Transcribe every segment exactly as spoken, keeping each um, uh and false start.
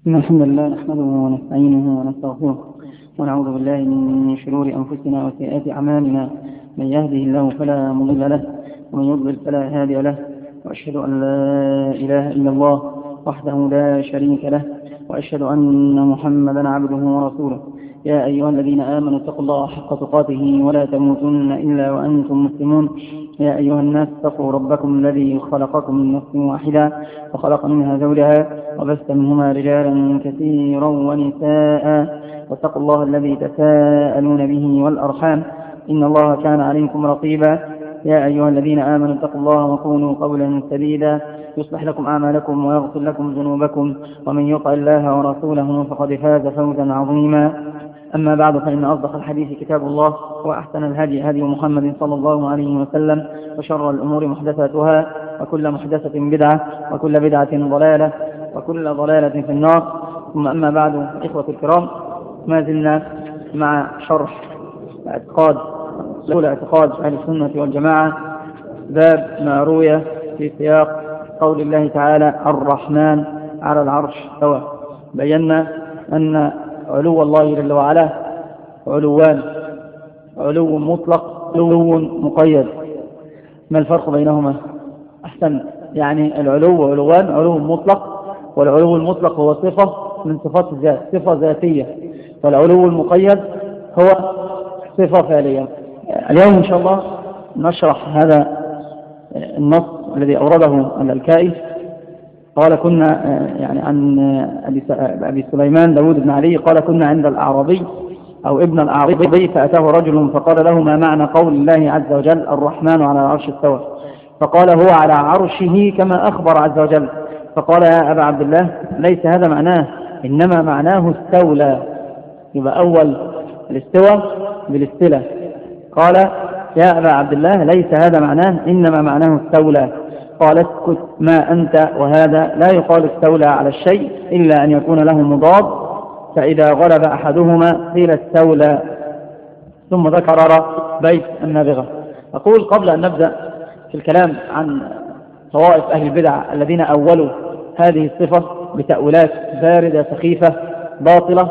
إن الحمد لله نحمده ونستعينه ونستغفره ونعوذ بالله من شرور أنفسنا وسيئات أعمالنا. من يهده الله فلا مضل له ومن يضلل فلا هادي له، وأشهد أن لا إله إلا الله وحده لا شريك له، وأشهد أن محمدا عبده ورسوله. يا أيها الذين آمنوا اتقوا الله حق تقاته ولا تموتن إلا وأنتم مسلمون. يا أيها الناس اتقوا ربكم الذي خلقكم من نفس واحدة وخلق منها زوجها وبث منهما رجالا كثيرا ونساء، واتقوا الله الذي تساءلون به والأرحام إن الله كان عليكم رقيبا. يا أيها الذين آمنوا اتقوا الله وقولوا قولا سديدا يصلح لكم أعمالكم ويغفر لكم ذنوبكم، ومن يطع الله ورسوله فقد فاز فوزا عظيما. أما بعد، فإن أصدق الحديث كتاب الله، وأحسن الهدي هدي محمد صلى الله عليه وسلم، وشر الأمور محدثاتها، وكل محدثة بدعة، وكل بدعة ضلالة، وكل ضلالة في النار. ثم أما بعد، إخوة الكرام، ما زلنا مع شرح اعتقاد أصول اعتقاد أهل السنة والجماعة، باب ما روي في سياق قول الله تعالى الرحمن على العرش استوى. بينا أن علو الله جل وعلا علوان: علو مطلق وعلو مقيد. ما الفرق بينهما؟ أحسن، يعني العلو علوان: علو مطلق، والعلو المطلق هو صفة من صفات الذات، صفة ذاتية، والعلو المقيد هو صفة فعلية. اليوم إن شاء الله نشرح هذا النص الذي أورده اللالكائي. قال كنا يعني عن أبي سليمان داود بن علي قال: كنا عند الأعرابي أو ابن الأعرابي فأتاه رجل فقال له: ما معنى قول الله عز وجل الرحمن على العرش استوى؟ فقال: هو على عرشه كما أخبر عز وجل. فقال: يا أبا عبد الله، ليس هذا معناه، إنما معناه استولى. يبقى أول الاستوى بالاستلة. قال: يا أبا عبد الله، ليس هذا معناه، إنما معناه استولى. قال: اسكت ما أنت، وهذا لا يقال استولى على الشيء إلا أن يكون له مضاد، فإذا غلب أحدهما قيل استولى. ثم ذكر بيت النابغة. أقول قبل أن نبدأ في الكلام عن طوائف أهل البدع الذين أولوا هذه الصفة بتأويلات باردة سخيفة باطلة،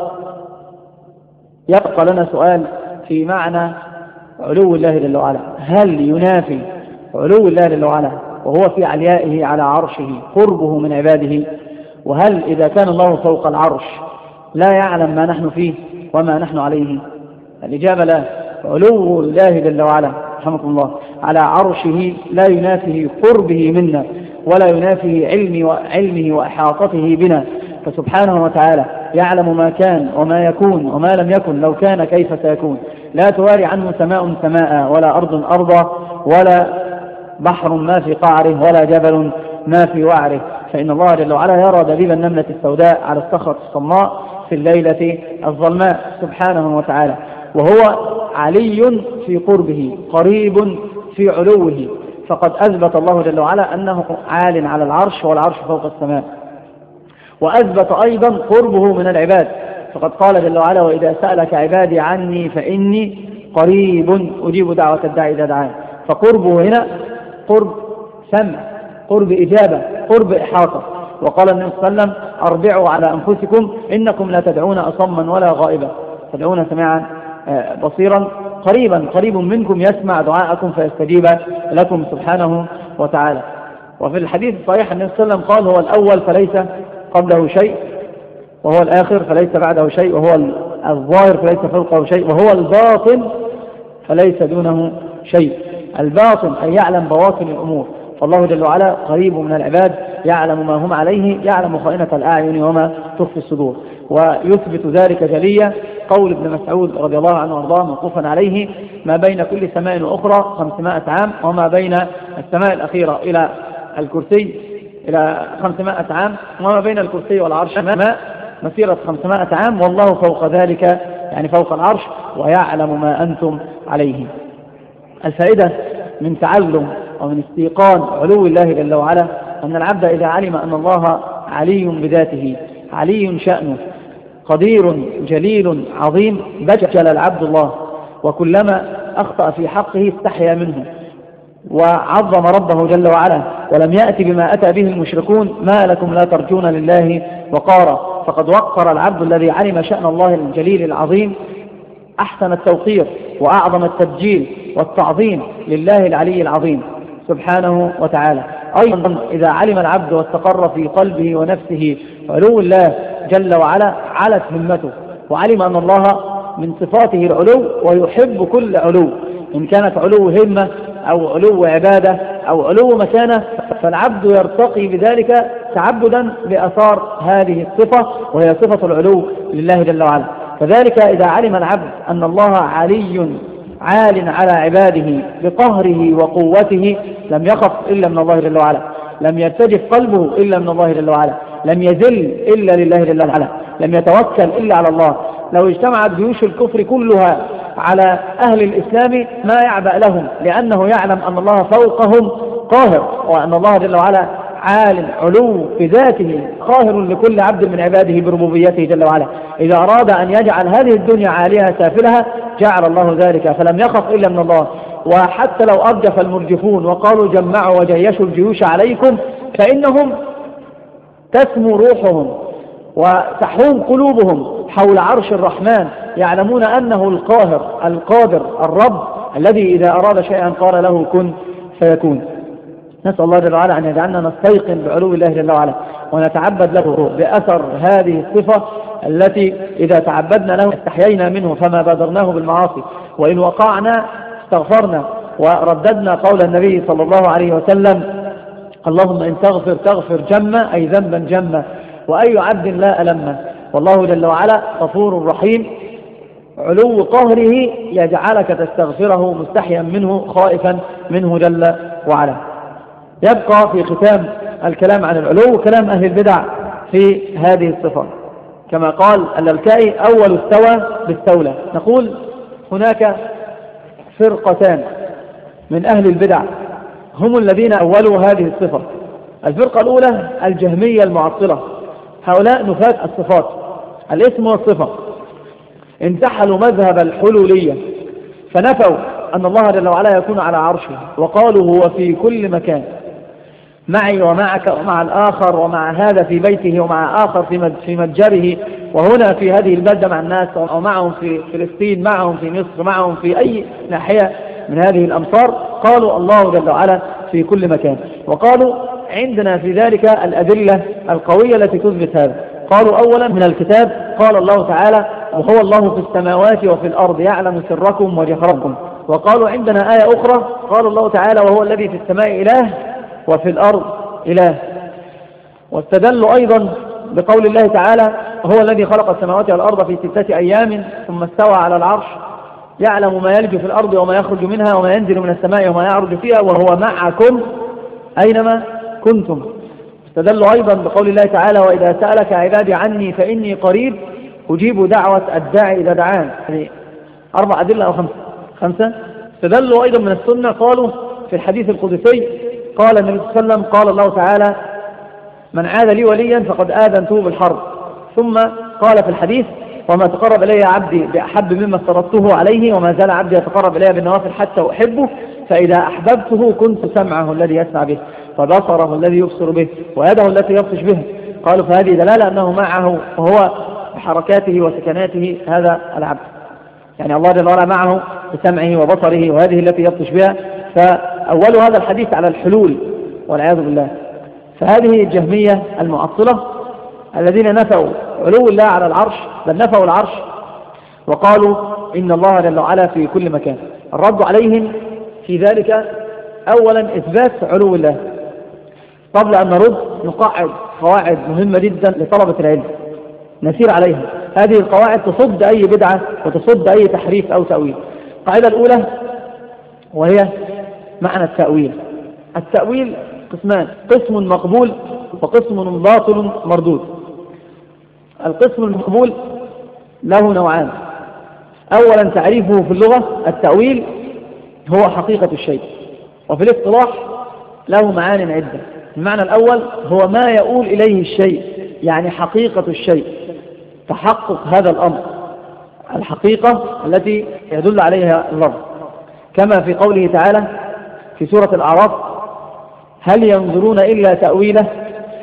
يبقى لنا سؤال في معنى علو الله جل وعلا. هل ينافي علو الله جل وعلا وهو في عليائه على عرشه قربه من عباده؟ وهل إذا كان الله فوق العرش لا يعلم ما نحن فيه وما نحن عليه؟ الإجابة لا. علو الله جل وعلا رحمكم الله على عرشه لا ينافي قربه منا، ولا ينافي علمه وعلمه وإحاطته بنا، فسبحانه وتعالى يعلم ما كان وما يكون وما لم يكن، لو كان كيف سيكون. لا تواري عنه سماء سماء، ولا أرض أرضا، ولا بحر ما في قعره، ولا جبل ما في وعره. فإن الله جل وعلا يرى دبيب النملة السوداء على الصخرة الصماء في الليلة الظلماء سبحانه وتعالى، وهو علي في قربه قريب في علوه. فقد أثبت الله جل وعلا أنه عال على العرش، والعرش فوق السماء، وأثبت أيضا قربه من العباد. فقد قال جل وعلا: وإذا سألك عبادي عني فإني قريب أجيب دعوة الداعي إذا دعان. فقربه هنا قرب سمع، قرب إجابة، قرب إحاطة. وقال النبي صلى الله عليه وسلم: أربعوا على أنفسكم إنكم لا تدعون أصما ولا غائبا، تدعون سميعا بصيرا قريبا، قريب منكم يسمع دعاءكم فيستجيب لكم سبحانه وتعالى. وفي الحديث الصحيح النبي صلى الله عليه وسلم قال: هو الأول فليس قبله شيء، وهو الآخر فليس بعده شيء، وهو الظاهر فليس فوقه شيء، وهو الباطن فليس دونه شيء. الباطن أي يعلم بواطن الأمور. فالله جل وعلا قريب من العباد، يعلم ما هم عليه، يعلم خائنة الأعين وما تخفي الصدور. ويثبت ذلك جليا قول ابن مسعود رضي الله عنه وارضاه موقوفا عليه: ما بين كل سماء وأخرى خمسمائة عام، وما بين السماء الأخيرة إلى الكرسي إلى خمسمائة عام، وما بين الكرسي والعرش ما مسيرة خمسمائة عام، والله فوق ذلك، يعني فوق العرش، ويعلم ما أنتم عليه. الفائدة من تعلم ومن استيقان علو الله جل وعلا أن العبد إذا علم أن الله علي بذاته، علي شأنه، قدير جليل عظيم، بجل العبد الله، وكلما أخطأ في حقه استحيا منه وعظم ربه جل وعلا، ولم يأتي بما أتى به المشركون: ما لكم لا ترجون لله وقارا. فقد وقر العبد الذي علم شأن الله الجليل العظيم أحسن التوقير وأعظم التبجيل والتعظيم لله العلي العظيم سبحانه وتعالى. أيضا إذا علم العبد واستقر في قلبه ونفسه علو الله جل وعلا علت همته، وعلم أن الله من صفاته العلو ويحب كل علو، إن كانت علو همة أو علو عبادة أو علو مكانة، فالعبد يرتقي بذلك تعبدا لأثار هذه الصفة وهي صفة العلو لله جل وعلا. كذلك إذا علم العبد أن الله علي عال على عباده بقهره وقوته لم يخف إلا من الله جل وعلا، لم يرتجف قلبه إلا من الله جل وعلا، لم يذل إلا لله جل وعلا، لم يتوكل إلا على الله. لو اجتمعت جيوش الكفر كلها على أهل الإسلام ما يعبأ لهم، لأنه يعلم أن الله فوقهم قاهر، وأن الله جل وعلا عال علو بذاته قاهر لكل عبد من عباده بربوبيته جل وعلا. إذا أراد أن يجعل هذه الدنيا عاليها سافلها جعل الله ذلك، فلم يخف إلا من الله. وحتى لو أرجف المرجفون وقالوا جمعوا وجيشوا الجيوش عليكم فإنهم تسمو روحهم وتحوم قلوبهم حول عرش الرحمن، يعلمون أنه القاهر القادر الرب الذي إذا أراد شيئا قال له كن فيكون. نسأل الله جل وعلا أن يجعلنا نستيقن بعلو الله جل وعلا ونتعبد له بأثر هذه الصفة التي إذا تعبدنا له استحيينا منه فما بادرناه بالمعاصي، وإن وقعنا استغفرنا ورددنا قول النبي صلى الله عليه وسلم اللهم إن تغفر تغفر جمة، أي ذنبا جمة، وأي عبد لا ألمه. والله جل وعلا غفور رحيم، علو قهره يجعلك تستغفره مستحيا منه خائفا منه جل وعلا. يبقى في ختام الكلام عن العلو كلام أهل البدع في هذه الصفة، كما قال اللالكائي أول استوى باستولى. نقول هناك فرقتان من أهل البدع هم الذين أولوا هذه الصفة. الفرقة الأولى الجهمية المعطلة، هؤلاء نفاة الصفات الاسم والصفة، انتحلوا مذهب الحلولية فنفوا أن الله جل وعلا يكون على عرشه، وقالوا هو في كل مكان، معي ومعك ومع الآخر، ومع هذا في بيته ومع آخر في متجره، وهنا في هذه البلدة مع الناس، ومعهم في فلسطين، معهم في مصر، معهم في أي ناحية من هذه الأمصار. قالوا الله جل وعلا في كل مكان، وقالوا عندنا في ذلك الأدلة القوية التي تثبت هذا. قالوا أولا من الكتاب قال الله تعالى وهو الله في السماوات وفي الأرض يعلم سركم وجهركم. وقالوا عندنا آية أخرى قال الله تعالى وهو الذي في السماء إله وفي الأرض إله. واستدلوا أيضا بقول الله تعالى هو الذي خلق السماوات والأرض في ستة أيام ثم استوى على العرش يعلم ما يلج في الأرض وما يخرج منها وما ينزل من السماء وما يعرج فيها وهو معكم أينما كنتم. استدلوا أيضا بقول الله تعالى وإذا سألك عبادي عني فإني قريب أجيب دعوة الداعي إذا دعان. يعني أربع أدلة أو خمسة خمسة استدلوا أيضا من السنة، قالوا في الحديث القدسي قال النبي صلى الله عليه وسلم قال الله تعالى من عاد لي وليا فقد آذنته بالحرب. ثم قال في الحديث وما تقرب إلي عبدي بأحب مما افترضته عليه وما زال عبدي يتقرب إلي بالنوافل حتى أحبه فإذا أحببته كنت سمعه الذي يسمع به وبصره الذي يبصر به ويده التي يبطش به. قالوا فهذه دلالة أنه معه وهو بحركاته وسكناته هذا العبد، يعني الله جل وعلا معه بسمعه وبصره وهذه التي يبطش بها. فأول هذا الحديث على الحلول والعياذ بالله. فهذه الجهمية المعطلة الذين نفوا علو الله على العرش، بل نفوا العرش وقالوا إن الله جل وعلا في كل مكان. الرد عليهم في ذلك أولا إثبات علو الله. قبل أن نرد نقعد قواعد مهمة جدا لطلبة العلم نسير عليها. هذه القواعد تصد أي بدعة وتصد أي تحريف أو تأويل. القاعدة الأولى وهي معنى التأويل. التأويل قسمان، قسم مقبول وقسم باطل مردود. القسم المقبول له نوعان. أولا تعريفه في اللغة التأويل هو حقيقة الشيء، وفي الاصطلاح له معان عدة. المعنى الأول هو ما يؤول إليه الشيء، يعني حقيقة الشيء، تحقق هذا الأمر، الحقيقة التي يدل عليها اللفظ، كما في قوله تعالى في سورة الأعراف هل ينظرون إلا تأويله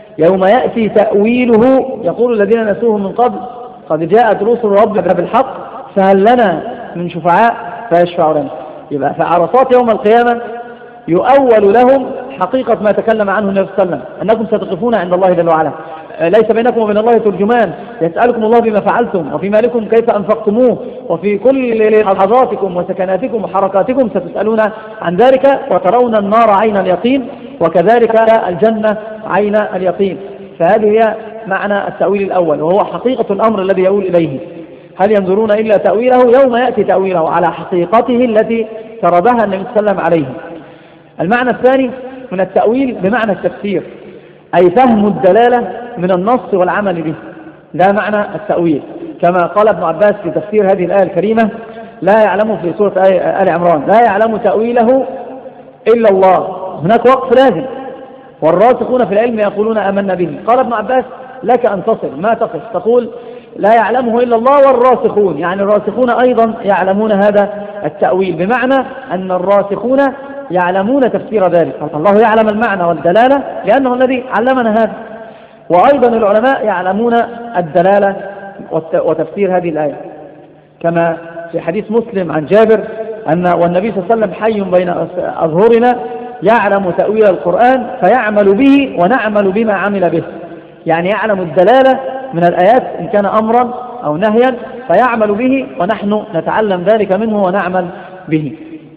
يوم يأتي تأويله يقول الذين نسوه من قبل قد جاءت رسل ربنا بالحق فهل لنا من شفعاء فيشفعوا لنا. يبقى فعرصات يوم القيامة يؤول لهم حقيقة ما تكلم عنه النبي صلى الله عليه وسلم أنكم ستقفون عند الله جل وعلا، ليس بينكم وبين الله ترجمان، يسألكم الله بما فعلتم وفي مالكم كيف أنفقتموه وفي كل لحظاتكم وسكناتكم وحركاتكم ستسألون عن ذلك، وترون النار عين اليقين وكذلك الجنة عين اليقين. فهذه هي معنى التأويل الأول، وهو حقيقة الأمر الذي يؤول إليه. هل ينظرون إلا تأويله يوم يأتي تأويله على حقيقته التي تردها النبي صلى الله عليه وسلم عليه. المعنى الثاني من التأويل بمعنى التفسير، أي فهم الدلالة من النص والعمل به، ده معنى التأويل. كما قال ابن عباس في تفسير هذه الآية الكريمة لا يعلم في سورة آل عمران لا يعلم تأويله إلا الله، هناك وقف لازم، والراسخون في العلم يقولون آمنا به. قال ابن عباس لك أن تصل ما تقف تقول لا يعلمه إلا الله والراسخون، يعني الراسخون أيضا يعلمون هذا التأويل، بمعنى أن الراسخون يعلمون تفسير ذلك. الله يعلم المعنى والدلالة لأنه الذي علمنا هذا، وأيضا العلماء يعلمون الدلالة وتفسير هذه الآية، كما في حديث مسلم عن جابر أن والنبي صلى الله عليه وسلم حي بين أظهرنا يعلم تأويل القرآن فيعمل به ونعمل بما عمل به، يعني يعلم الدلالة من الآيات إن كان أمرا أو نهيا فيعمل به ونحن نتعلم ذلك منه ونعمل به.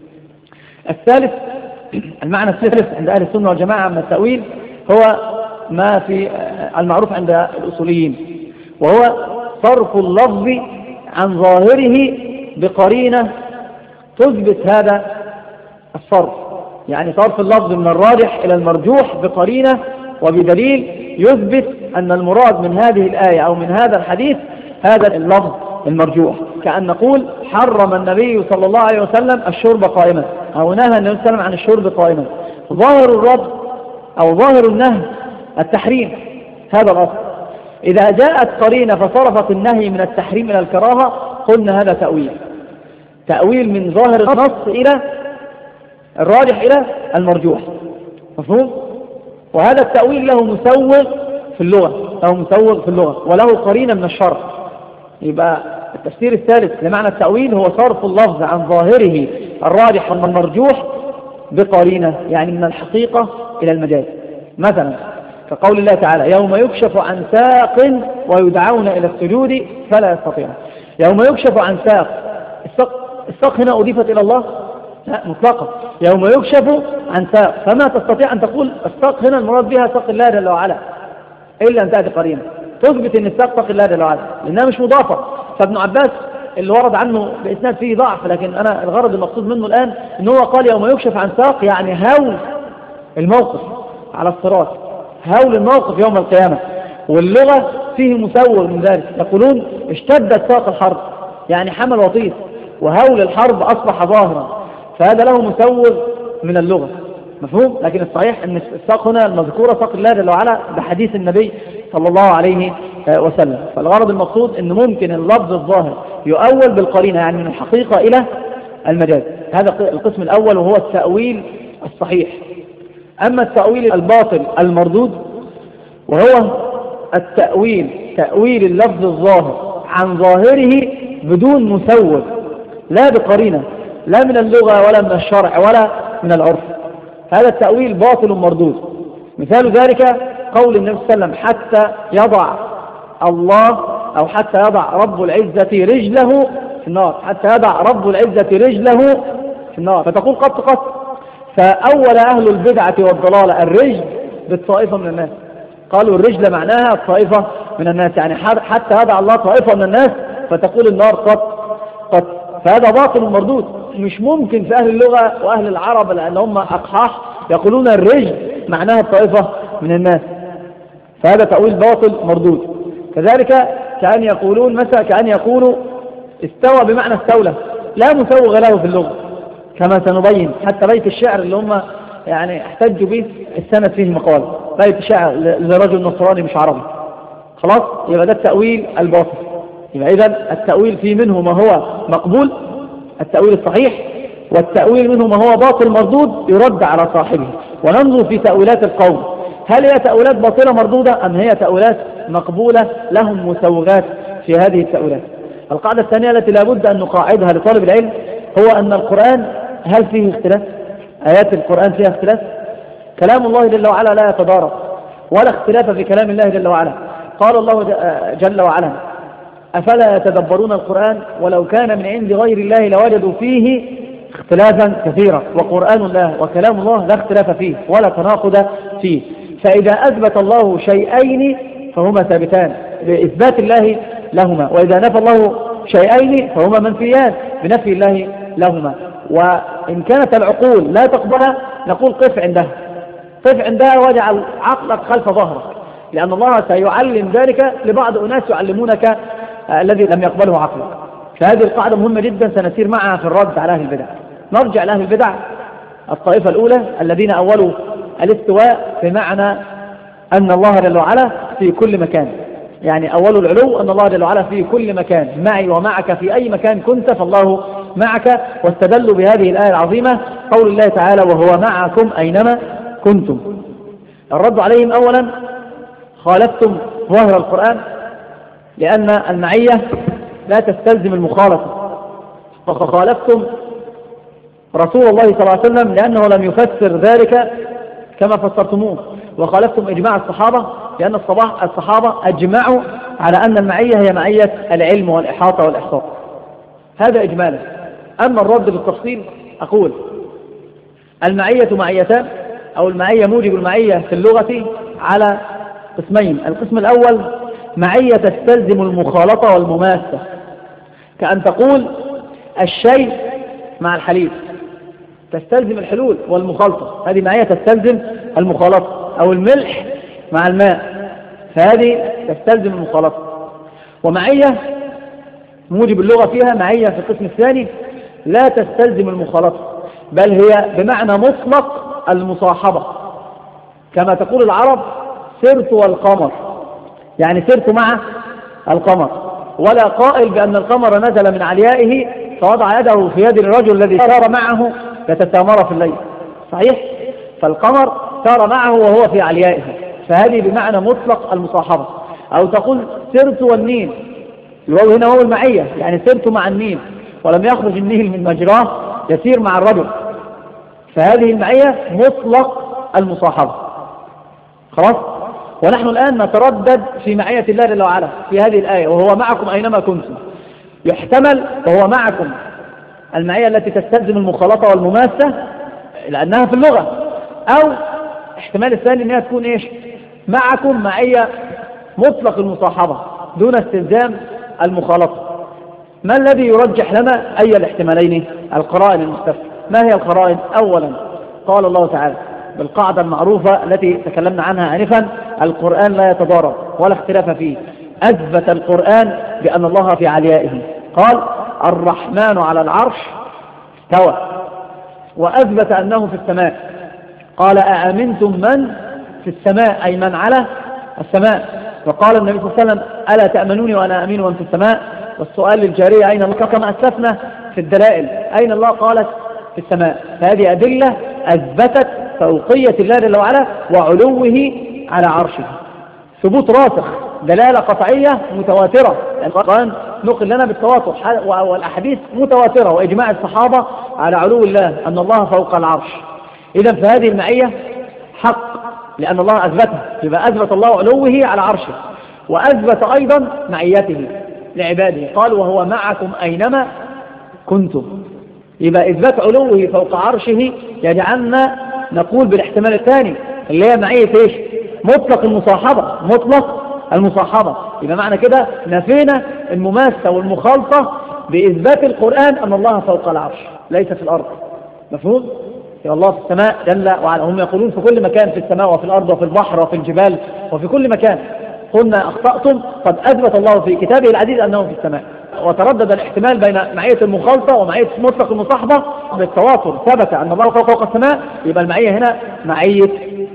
الثالث المعنى الثالث عند أهل السنة والجماعة من التأويل هو ما في المعروف عند الأصوليين، وهو صرف اللفظ عن ظاهره بقرينة تثبت هذا الصرف، يعني صرف اللفظ من الراجح إلى المرجوح بقرينة وبدليل يثبت أن المراد من هذه الآية أو من هذا الحديث هذا اللفظ المرجوح. كأن نقول حرم النبي صلى الله عليه وسلم الشرب قائما، أو نهى النبي صلى الله عليه وسلم عن الشرب قائما، ظاهر الرد أو ظاهر النهي التحريم، هذا الأصل. إذا جاءت قرينة فصرفت النهي من التحريم إلى الكراهة قلنا هذا تأويل، تأويل من ظاهر النص إلى الراجح إلى المرجوح، مفهوم؟ وهذا التأويل له مسوغ في اللغة، له مسوغ في اللغة وله قرينة من الشرع. يبقى التفسير الثالث لمعنى التأويل هو صرف اللفظ عن ظاهره الراجح والمرجوح بقرينة، يعني من الحقيقة إلى المجاز. مثلا كقول الله تعالى يوم يكشف عن ساق ويدعون إلى السجود فلا يستطيعون. يوم يكشف عن ساق، الساق, الساق هنا أضيفت إلى الله؟ لا مطلقا، يوم يكشف عن ساق، فما تستطيع أن تقول الساق هنا المراد بها ساق الله جل وعلا إلا أن تأتي قرينة تثبت أن الساق ساق الله جل وعلا لأنها مش مضافة. فابن عباس اللي ورد عنه بإسناد فيه ضعف، لكن أنا الغرض المقصود منه الآن أنه هو قال يوم يكشف عن ساق، يعني هول الموقف على الصراط، هول الموقف يوم القيامة. واللغة فيه مسوغ من ذلك، يقولون اشتدت ساق الحرب، يعني حمل وطيس، وهول الحرب أصبح ظاهرا، فهذا له مسوغ من اللغة، مفهوم؟ لكن الصحيح أن الساق هنا المذكورة ساق الله جل وعلا بحديث النبي صلى الله عليه وسلم. فالغرض المقصود أن ممكن اللفظ الظاهر يؤول بالقرينة، يعني من الحقيقة إلى المجاز. هذا القسم الأول وهو التأويل الصحيح. أما التأويل الباطل المردود وهو التأويل تأويل اللفظ الظاهر عن ظاهره بدون مسوغ، لا بقرينة، لا من اللغة ولا من الشرع ولا من العرف، هذا التأويل باطل مردود. مثال ذلك قول النبي صلى الله عليه وسلم حتى يضع الله أو حتى يضع رب العزة رجله في النار، حتى يضع رب العزة رجله في النار، فتقول قط قط. فأول أهل البدعة والضلالة الرجل بالطائفة من الناس، قالوا الرجل معناها الطائفة من الناس، يعني حتى يضع الله طائفة من الناس فتقول النار قط قط، فهذا باطل مردود. مش ممكن في أهل اللغة وأهل العرب لأن هم أقحاح يقولون الرجل معناها الطائفة من الناس، فهذا تأويل باطل مردود. كذلك كأن يقولون مثلا كأن يقولوا استوى بمعنى استولى، لا مسوغ له في اللغة كما سنبين. حتى بيت الشعر اللي هم يعني احتجوا به السند فيه مقال، بيت الشعر لرجل نصراني مش عربي، خلاص يبقى ده التأويل الباطل. يبقى إذن التأويل في منه ما هو مقبول التأويل الصحيح، والتأويل منه ما هو باطل مردود يرد على صاحبه. وننظر في تأويلات القوم، هل هي تأويلات باطلة مردودة أم هي تأويلات مقبولة لهم مسوغات في هذه التأويلات؟ القاعدة الثانية التي لابد أن نقاعدها لطالب العلم هو أن القرآن هل فيه اختلاف؟ آيات القرآن فيها اختلاف؟ كلام الله جل وعلا لا يتضارب ولا اختلاف في كلام الله جل وعلا. قال الله جل وعلا أفلا يتدبرون القرآن ولو كان من عند غير الله لوجدوا فيه اختلافا كثيرا، وقرآن الله وكلام الله لا اختلاف فيه ولا تناقض فيه. فإذا أثبت الله شيئين فهما ثابتان بإثبات الله لهما، وإذا نفى الله شيئين فهما منفيان بنفي الله لهما. وإن كانت العقول لا تقبلها نقول قف عندها، قف عندها واجعل عقلك خلف ظهرك، لأن الله سيعلم ذلك لبعض أناس يعلمونك الذي لم يقبله عقلك. فهذه القاعدة مهمة جدا سنسير معها في الرد على أهل البدع. نرجع لأهل البدع الطائفة الأولى الذين أولوا الاستواء بمعنى أن الله جل وعلا في كل مكان، يعني أول العلو أن الله جل وعلا في كل مكان، معي ومعك في أي مكان كنت فالله معك. واستدلوا بهذه الآية العظيمة قول الله تعالى وهو معكم أينما كنتم. الرد عليهم أولا خالفتم ظاهر القرآن، لأن المعية لا تستلزم المخالطة، فخالفتم رسول الله صلى الله عليه وسلم لأنه لم يفسر ذلك كما فسرتموه، وخالفتم إجماع الصحابة لأن الصحابة أجمعوا على أن المعية هي معية العلم والإحاطة والإحصاء. هذا إجمالا. أما الرد بالتفصيل أقول المعية معيتان، أو المعية موجب المعية في اللغة على قسمين. القسم الأول معية تستلزم المخالطة والمماسة، كأن تقول الشيء مع الحليب، تستلزم الحلول والمخالطة، هذه معية تستلزم المخالطة. أو الملح مع الماء، فهذه تستلزم المخالطة. ومعية موجب اللغة فيها معية في القسم الثاني لا تستلزم المخالطة، بل هي بمعنى مطلق المصاحبة، كما تقول العرب سرت والقمر، يعني سرت مع القمر. ولا قائل بأن القمر نزل من عليائه فوضع يده في يد الرجل الذي سار معه يتسامر في الليل، صحيح؟ فالقمر سار معه وهو في عليائه، فهذه بمعنى مطلق المصاحبة. أو تقول سرت والنيل، الواو هنا هو المعية، يعني سرت مع النيل ولم يخرج النيل من مجراه يسير مع الرجل، فهذه المعية مطلق المصاحبة. خلاص؟ ونحن الآن نتردد في معية الله جل وعلا في هذه الآية وهو معكم أينما كنتم. يحتمل وهو معكم المعية التي تستلزم المخالطة والمماسة لأنها في اللغة، أو احتمال الثاني أنها تكون إيش؟ معكم معية مطلق المصاحبة دون استلزام المخالطة. ما الذي يرجح لنا أي الاحتمالين؟ القرائن المستفسرة. ما هي القرائن؟ أولا قال الله تعالى بالقاعدة المعروفة التي تكلمنا عنها آنفا: القرآن لا يتضارب ولا اختلاف فيه. أثبت القرآن بأن الله في عليائه، قال الرحمن على العرش استوى، وأثبت أنه في السماء، قال أأمنتم من في السماء، أي من على السماء. وقال النبي صلى الله عليه وسلم ألا تأمنوني وأنا أمين وأنت في السماء. والسؤال للجارية أين الله؟ كما أسلفنا في الدلائل أين الله؟ قالت في السماء. فهذه أدلة أثبتت فوقية الله جل وعلا وعلوه على عرشه، ثبوت راسخ، دلالة قطعية متواترة. القرآن نقل لنا بالتواتر والأحاديث متواترة، وإجماع الصحابة على علو الله أن الله فوق العرش. إذن فهذه المعية حق لأن الله أثبتها، يبقى أثبت الله علوه على عرشه، وأثبت أيضا معيته لعباده، قال وهو معكم أينما كنتم. يبقى إثبات علوه فوق عرشه يجعلنا نقول بالاحتمال الثاني اللي هي معية إيش؟ مطلق المصاحبة، مطلق المصاحبة. يبقى معنى كده نفينا المماسة والمخالطة بإثبات القرآن أن الله فوق العرش ليس في الأرض. مفهوم؟ يا الله في السماء جل وعلا، هم يقولون في كل مكان، في السماء وفي الأرض وفي البحر وفي الجبال وفي كل مكان. قلنا أخطأتم، قد أثبت الله في كتابه العزيز أنه في السماء. وتردد الاحتمال بين معية المخالطة ومعية مطلق المصاحبة بالتواتر، ثبت أن الله فوق السماء، يبقى المعية هنا معية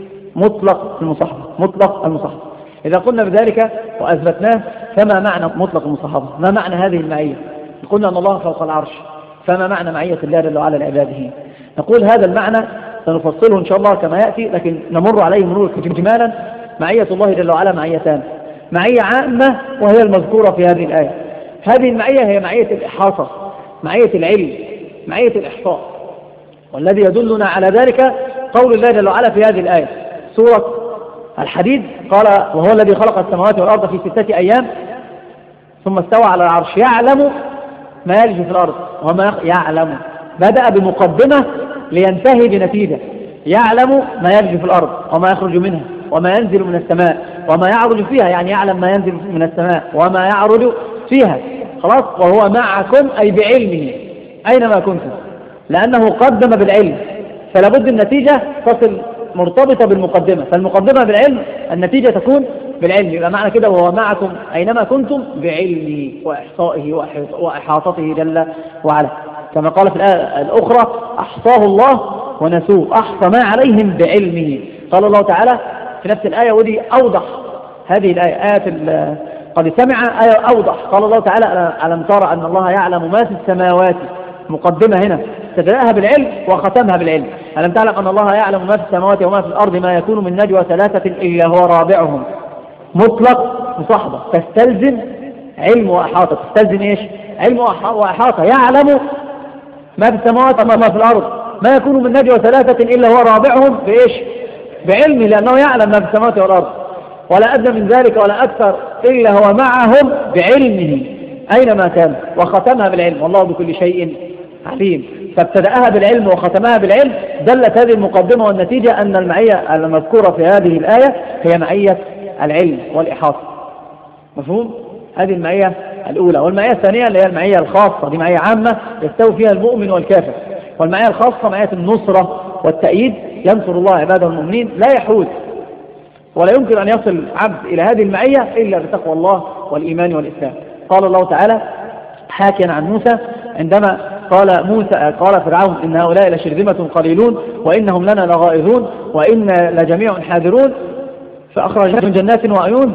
مطلق المصاحبة، مطلق المصاحبة. إذا قلنا بذلك وأثبتناه فما معنى مطلق المصاحبة؟ ما معنى هذه المعية؟ قلنا أن الله فوق العرش، فما معنى معية الله جل وعلا لعباده؟ نقول هذا المعنى سنفصله إن شاء الله كما يأتي، لكن نمر عليه مرور إجمالا. معية الله جل وعلا معيتان: معية عامة وهي المذكورة في هذه الآية. هذه المعية هي معية الإحاطة، معية العلم، معية الإحصاء. والذي يدلنا على ذلك قول الله جل وعلا في هذه الآية سورة الحديد، قال: وهو الذي خلق السماوات والأرض في ستة أيام ثم استوى على العرش يعلم ما يلج في الأرض وما يعلم. بدأ بمقدمة لينتهي بنتيجة: يعلم ما يلج في الأرض وما يخرج منها وما ينزل من السماء وما يعرج فيها، يعني يعلم ما ينزل من السماء وما يعرج فيها. خلاص. وهو معكم أي بعلمه أينما كنتم، لأنه قدم بالعلم، فلا بد النتيجة تصل مرتبطة بالمقدمة، فالمقدمة بالعلم النتيجة تكون بالعلم. يبقى معنى كده: وهو معكم أينما كنتم بعلمه وإحصائه وإحاطته جل وعلا، كما قال في الآية الأخرى: أحصاه الله ونسوه، أحصى ما عليهم بعلمه. قال الله تعالى في نفس الآية، ودي أوضح هذه الآية، آية قد سمع، آية أوضح. قال الله تعالى: ألم ترى أن الله يعلم ما في السماوات، مقدمة هنا ابتدأها بالعلم وختمها بالعلم. ألم تعلم أن الله يعلم ما في السماوات وما في الأرض ما يكون من نجوى ثلاثة إلا هو رابعهم. مطلق مصاحبة تستلزم علم وأحاطة. تستلزم إيش؟ علم وأحاطة. يعلم ما في السماوات وما في الأرض ما يكون من نجوى ثلاثة إلا هو رابعهم بإيش؟ بعلمه، لأنه يعلم ما في السماوات والأرض، ولا أدنى من ذلك ولا أكثر إلا هو معهم بعلمه أينما كان، وختمها بالعلم، والله بكل شيء عليم. فابتدأها بالعلم وختمها بالعلم. دلت هذه المقدمة والنتيجة أن المعية المذكورة في هذه الآية هي معية العلم والإحاطة. مفهوم؟ هذه المعية الأولى. والمعية الثانية اللي هي المعية الخاصة، دي معية عامة يستوي فيها المؤمن والكافر. والمعية الخاصة معية النصرة والتأييد، ينصر الله عباده المؤمنين، لا يحوز ولا يمكن أن يصل عبد إلى هذه المعية إلا بتقوى الله والإيمان والإسلام. قال الله تعالى حاكيا عن موسى عندما قال موسى قال فرعون: إن هؤلاء لشرذمة قليلون وإنهم لنا لغائظون وإنا لجميع حاذرون فأخرجناهم من جنات وعيون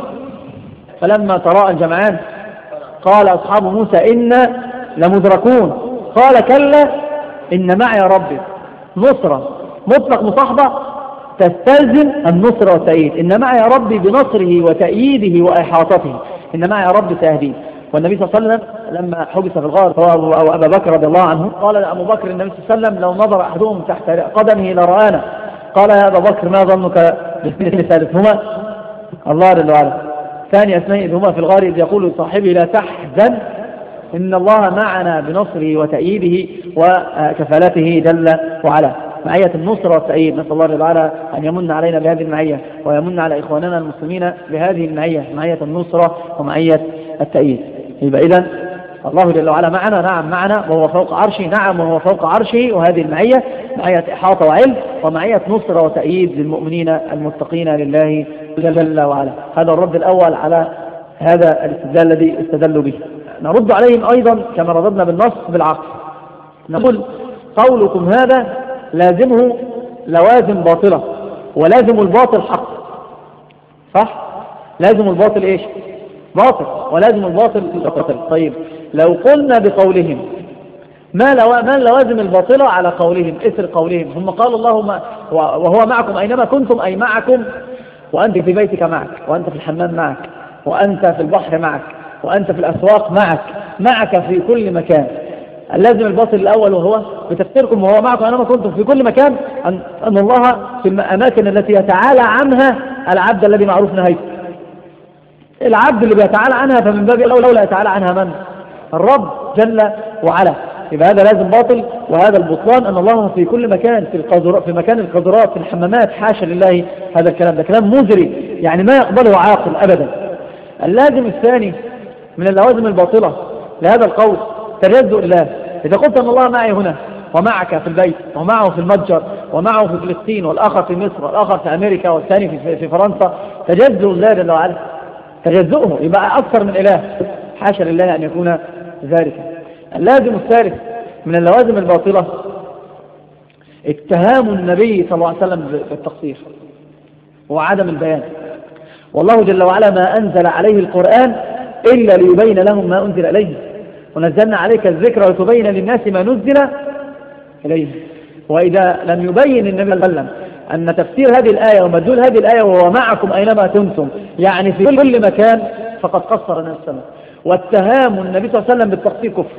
فلما تراءى الجمعان قال أصحاب موسى إنا لمدركون قال كلا إن معي ربي. نصرة مطلق مصاحبة تستلزم النصر والتأييد. إن معي ربي بنصره وتأييده وإحاطته. إن معي ربي سيهدين. والنبي صلى الله عليه وسلم لما حبس في الغار أو أبا بكر رضي الله عنه قال لأبو بكر النبي صلى الله عليه وسلم: لو نظر أحدهم تحت قدمه لرآنا. قال: يا أبا بكر ما ظنك باثنين ثالثهما؟ الله جل وعلا. ثاني اثنين إذ هما في الغار إذ يقول لصاحبه لا تحزن إن الله معنا بنصره وتأييده وكفالته جل وعلا. معية النصر والتأييد، نسأل الله جل وعلا أن يمن علينا بهذه المعية ويمن على إخواننا المسلمين بهذه المعية، معية النصرة ومعية التأييد. يبقى إذن الله جل وعلا معنا، نعم معنا وهو فوق عرشه، نعم وهو فوق عرشه. وهذه المعية معية إحاطة وعلم ومعية نصرة وتأييد للمؤمنين المتقين لله جل وعلا. هذا الرد الأول على هذا الاستدلال الذي استدلوا به. نرد عليهم أيضا كما رددنا بالنص بالعقل. نقول: قولكم هذا لازمه لوازم باطلة ولازم الباطل حق. صح؟ لازم الباطل إيش؟ باطل، ولازم الباطل باطل. طيب لو قلنا بقولهم ما لو ما لوازم الباطلة على قولهم إثر قولهم، هم قالوا اللهم وهو معكم أينما كنتم، أي معكم وأنت في بيتك معك، وأنت في الحمام معك، وأنت في البحر معك، وأنت في الأسواق معك، معك في كل مكان. اللازم الباطل الأول وهو بتفسيركم وهو معكم أينما كنتم في كل مكان أن, أن الله في الأماكن التي يتعالى عنها العبد الذي معروف نهايته. العبد اللي بيتعالى عنها فمن باب أولى لا يتعالى عنها من؟ الرب جل وعلا. يبقى هذا لازم باطل. وهذا البطلان أن الله في كل مكان، في القذرات، في مكان القذرات، في الحمامات، حاشا لله هذا الكلام، ده كلام مزري يعني ما يقبله عاقل أبدا. اللازم الثاني من اللوازم الباطلة لهذا القول تجزؤ الله. إذا قلت أن الله معي هنا ومعك في البيت ومعه في المتجر ومعه في فلسطين والآخر في مصر والآخر في أمريكا والثاني في, في فرنسا، تجزؤ الله جل وعلا، تجزؤه يبقى أكثر من إله، حاشا لله أن يكون ذلك. اللازم الثالث من اللوازم الباطلة اتهام النبي صلى الله عليه وسلم بالتقصير وعدم البيان. والله جل وعلا ما أنزل عليه القرآن إلا ليبين لهم ما أنزل إليه، ونزلنا عليك الذكر لتبين للناس ما نزل إليه. وإذا لم يبين النبي صلى الله عليه وسلم أن تفسير هذه الآية ومدلول هذه الآية وهو معكم أينما كنتم يعني في كل مكان فقد قصر النبي صلى الله عليه وسلم. واتهام النبي صلى الله عليه وسلم بالتقصير كفر،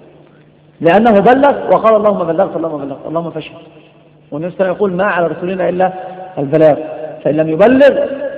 لأنه بلغ وقال اللهم بلغت اللهم بلغت اللهم فاشهد، والنبي صلى الله عليه وسلم يقول ما على رسولنا إلا البلاغ، فإن لم يبلغ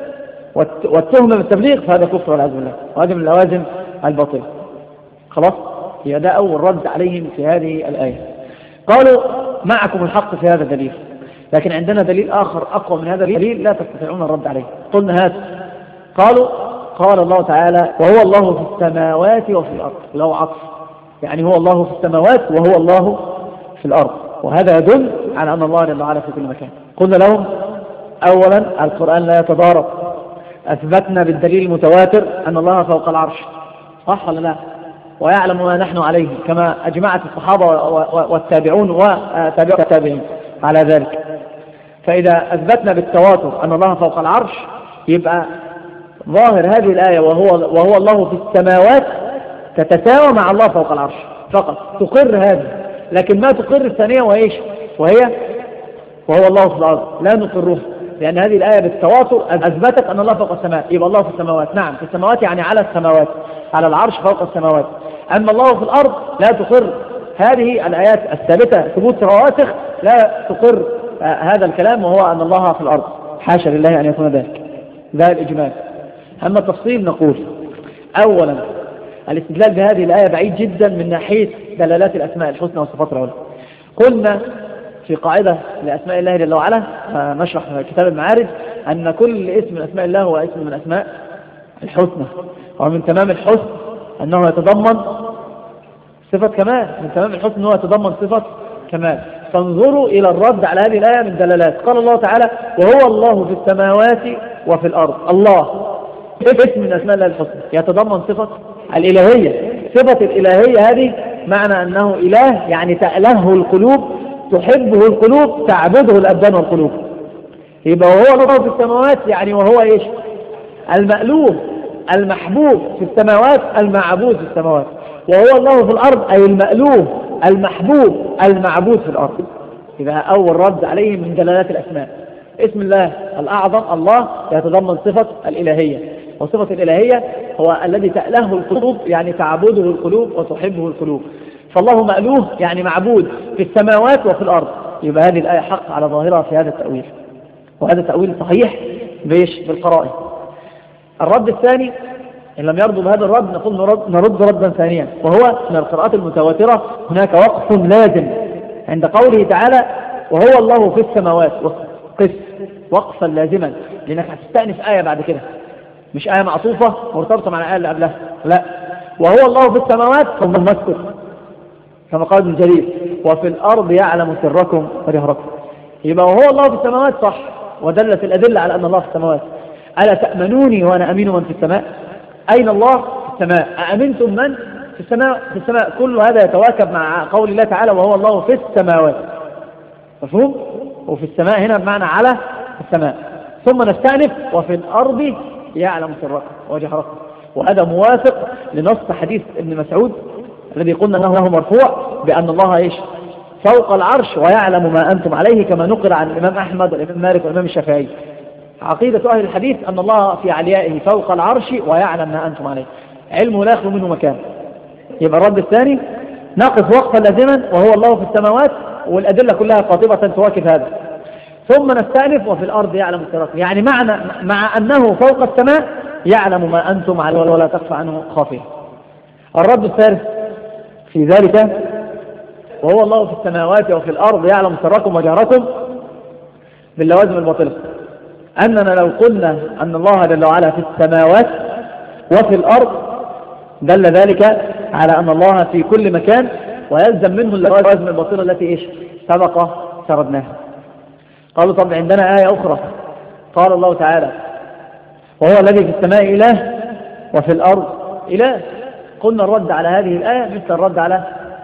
والتهم بالتبليغ فهذا كفر والعياذ بالله، وهذا من اللوازم الباطلة. خلاص، هي ده أول رد عليهم في هذه الآية. قالوا معكم الحق في هذا الدليل، لكن عندنا دليل آخر أقوى من هذا الدليل لا تستطيعون الرد عليه. قلنا هذا. قالوا قال الله تعالى وهو الله في السماوات وفي الأرض، له عطف، يعني هو الله في السماوات وهو الله في الأرض، وهذا يدل على أن الله جل وعلا في كل مكان. قلنا لهم أولا القرآن لا يتضارب، أثبتنا بالدليل المتواتر أن الله فوق العرش، صح ولا لا؟ ويعلم ما نحن عليه كما أجمعت الصحابة والتابعون وتابعوا التابعين على ذلك. فإذا أثبتنا بالتواتر أن الله فوق العرش يبقى ظاهر هذه الآية وهو, وهو الله في السماوات تتساوى مع الله فوق العرش فقط، تقر هذه، لكن ما تقر الثانية وإيش وهي وهو الله في الأرض لا نقره، لأن هذه الآية بالتواتر أثبتت أن الله فوق السماء، يبقى الله في السماوات. نعم، في السماوات يعني على السماوات، على العرش فوق السماوات. أما الله في الأرض لا تقر هذه الآيات الثابتة ثبوت راسخ، لا تقر آه هذا الكلام وهو أن الله في الأرض، حاشا لله أن يكون ذلك. ذا الإجمال. أما التفصيل نقول أولا الاستدلال بهذه الآية بعيد جدا من ناحية دلالات الأسماء الحسنى والصفات العلى. قلنا في قاعدة لأسماء الله جل وعلا نشرح في كتاب المعارج أن كل اسم من أسماء الله هو اسم من أسماء الحسنى، ومن تمام الحسن أنه يتضمن صفة كمال، من تمام الحسن أنه يتضمن صفة كمال. فانظروا إلى الرد على هذه الآية من دلالات. قال الله تعالى وهو الله في السماوات وفي الأرض. الله اسم من أسماء الله الحسنى يتضمن صفة الإلهية. صفة الإلهية هذه معنى أنه إله يعني تألهه القلوب، تحبه القلوب، تعبده الأبدان والقلوب. يبقى وهو الله في السماوات يعني وهو إيش؟ المألوه المحبوب في السماوات، المعبود في السماوات. وهو الله في الأرض أي المألوه المحبوب المعبود في الأرض. يبقى أول رد عليه من دلالات الأسماء. اسم الله الأعظم الله يتضمن صفة الإلهية، وصفة الإلهية هو الذي تألهه القلوب يعني تعبده القلوب وتحبه القلوب. فالله مألوه يعني معبود في السماوات وفي الأرض. يبقى هذه الآية حق على ظاهرها في هذا التأويل، وهذا تأويل صحيح بيش بالقرائن. الرد الثاني إن لم يرضوا بهذا الرد نقول نرد, نرد ردا ثانيا، وهو من القراءات المتواترة هناك وقف لازم عند قوله تعالى وهو الله في السماوات، وقف وقفا لازما، لأنك هتستأنف آية بعد كده، مش آية معطوفة مرتبطة مع الآية اللي قبلها، لا، وهو الله في السماوات ثم مسكت كما قال ابن جرير وفي الأرض يعلم سركم وجهركم. يبقى وهو الله في السماوات صح، ودلت الأدلة على أن الله في السماوات. ألا تأمنوني وأنا أمين من في السماء؟ أين الله؟ في السماء. أأمنتم من في السماء؟ في السماء. كل هذا يتواكب مع قول الله تعالى وهو الله في السماوات، مفهوم؟ وفي السماء هنا بمعنى على السماء. ثم نستأنف وفي الأرض يعلم سركم وجهركم، وهذا موافق لنص حديث ابن مسعود الذي قلنا أنه له مرفوع بأن الله إيش؟ فوق العرش ويعلم ما أنتم عليه، كما نقل عن الإمام أحمد والإمام مالك والإمام الشافعي. عقيدة أهل الحديث أن الله في عليائه فوق العرش ويعلم ما أنتم عليه، علمه لا يخلو منه مكان. يبقى الرد الثاني نقف وقفا لازما وهو الله في السماوات، والأدلة كلها قاطبة تواكب هذا. ثم نستأنف وفي الأرض يعلم سركم، يعني معنى مع أنه فوق السماء يعلم ما أنتم عليه ولا تخفى عنه خافية. الرد الثالث في ذلك وهو الله في السماوات وفي الأرض يعلم سركم وجهركم باللوازم الباطلة، أننا لو قلنا أن الله جل وعلا في السماوات وفي الأرض دل ذلك على أن الله في كل مكان، ويلزم منه اللوازم الباطلة التي إيش سبق سردناها. قالوا طب عندنا آية أخرى قال الله تعالى وهو الذي في السماء إله وفي الأرض إله. قلنا الرد على هذه الآية مثل الرد على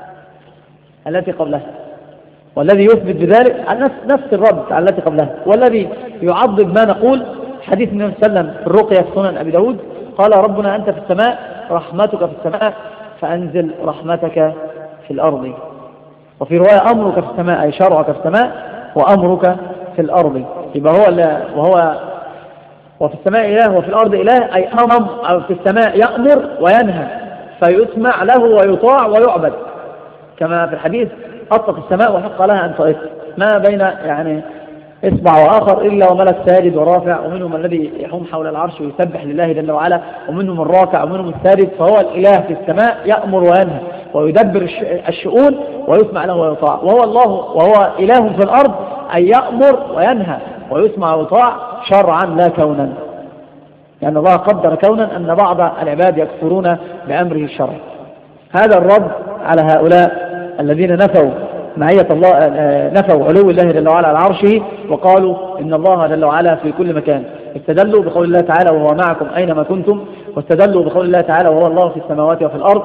التي قبلها، والذي يثبت بذلك نفس نفس الرد على التي قبلها، والذي يعضد ما نقول حديث النبي صلى الله عليه وسلم في الرقية في سنن أبي داود قال ربنا أنت في السماء رحمتك في السماء فأنزل رحمتك في الأرض. وفي رواية أمرك في السماء أي شرعك في السماء وأمرك في الأرض. يبقى هو وهو وفي السماء إله وفي الأرض إله، أي أمر أو في السماء يأمر وينهى فيسمع له ويطاع ويعبد، كما في الحديث أطلق السماء وحق لها أن تؤثر، ما بين يعني إصبع وآخر إلا وملك ساجد ورافع، ومنهم الذي يحوم حول العرش ويسبح لله جل وعلا، ومنهم الراكع ومنهم الساجد. فهو الإله في السماء يأمر وينهى ويدبر الشؤون ويسمع له ويطاع، وهو الله وهو إله في الأرض أي يأمر وينهى ويسمع ويطاع شرعا لا كونا، لأن يعني الله قدر كونا أن بعض العباد يكفرون بأمره الشرعي. هذا الرد على هؤلاء الذين نفوا معية الله، نفوا علو الله جل وعلا على عرشه وقالوا إن الله جل وعلا في كل مكان. استدلوا بقول الله تعالى وهو معكم أينما كنتم، واستدلوا بقول الله تعالى وهو الله في السماوات وفي الأرض،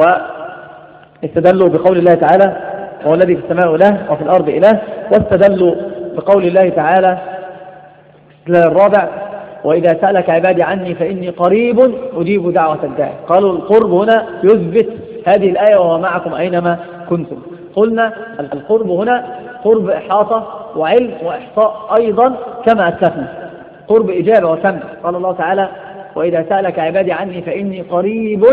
واستدلوا بقول الله تعالى وهو الذي في السماء إله وفي الأرض إله، واستدلوا بقول الله تعالى الرابع وإذا سألك عبادي عني فإني قريب أجيب دعوة الداعي. قالوا القرب هنا يثبت هذه الآية وهو معكم أينما كنتم. قلنا القرب هنا قرب إحاطة وعلم وإحصاء أيضا كما أسلفنا، قرب إجابة وسمع. قال الله تعالى وإذا سألك عبادي عني فإني قريب،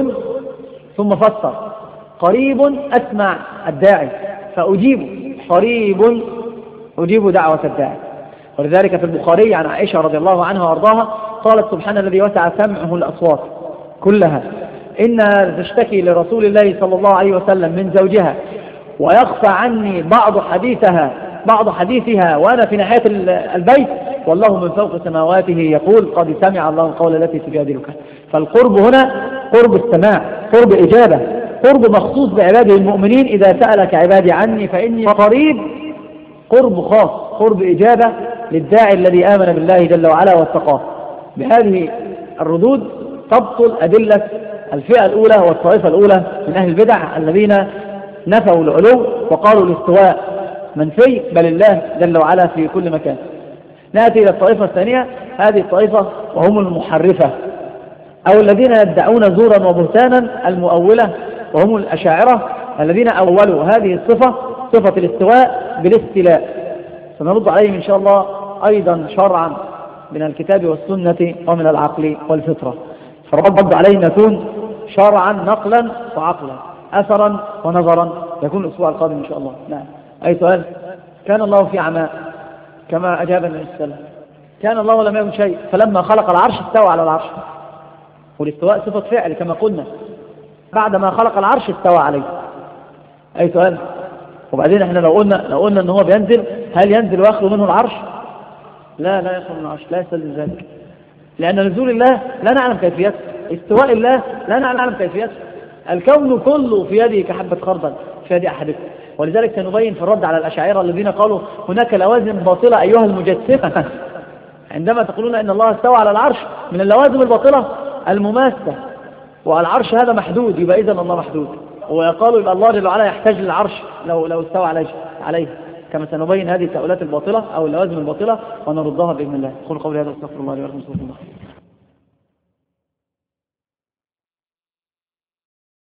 ثم فسر قريب أسمع الداعي فأجيب، قريب أجيب دعوة الداعي. ولذلك في البخاري عن عائشة رضي الله عنها وارضاها قالت سبحان الذي وسع سمعه الأصوات كلها، إنها تشتكي لرسول الله صلى الله عليه وسلم من زوجها ويخفى عني بعض حديثها بعض حديثها وأنا في ناحية البيت والله من فوق سماواته يقول قد سمع الله قول التي تجادلك. فالقرب هنا قرب السماع، قرب إجابة، قرب مخصوص بعباده المؤمنين. إذا سألك عبادي عني فإني قريب، قرب خاص، قرب إجابة للداعي الذي آمن بالله جل وعلا واتقاه. بهذه الردود تبطل أدلة الفئة الأولى والطائفة الأولى من أهل البدع الذين نفوا العلو وقالوا الاستواء منفي بل الله جل وعلا في كل مكان. نأتي إلى الطائفة الثانية، هذه الطائفة وهم المحرفة أو الذين يدعون زورا وبهتانا المؤولة، وهم الأشاعرة الذين أولوا هذه الصفة صفة الاستواء بالاستيلاء. سنرد عليهم إن شاء الله أيضا شرعا من الكتاب والسنة ومن العقل والفطرة. فالرد عليهم يكون شرعا نقلا وعقلا، أثرا ونظرا، يكون الأسبوع القادم إن شاء الله. نعم. أي سؤال؟ كان الله في عماء كما أجاب النبي صلى الله عليه وسلم، كان الله لم يكن شيء فلما خلق العرش استوى على العرش، والاستواء صفة فعل كما قلنا، بعدما خلق العرش استوى عليه. أي سؤال؟ وبعدين احنا لو قلنا لو قلنا ان هو بينزل، هل ينزل ويخلو منه العرش؟ لا لا يخلو من العرش، لا يستلزم ذلك، لأن نزول الله لا نعلم كيفيته، استواء الله لا نعلم كيفيته، الكون كله في يده كحبة خردل في يد أحدكم. ولذلك سنبين في الرد على الأشاعرة الذين قالوا هناك لوازم باطلة أيها المجسمة، عندما تقولون إن الله استوى على العرش، من اللوازم الباطلة المماسة، والعرش هذا محدود، يبقى إذن الله محدود، ويقالوا يبقى الله جل وعلا يحتاج للعرش لو لو استوى عليه عليه كما سنبين هذه التأويلات الباطلة أو اللوازم الباطلة ونردها بإذن الله. قولوا قولي هذا واستغفر الله لي ولكم.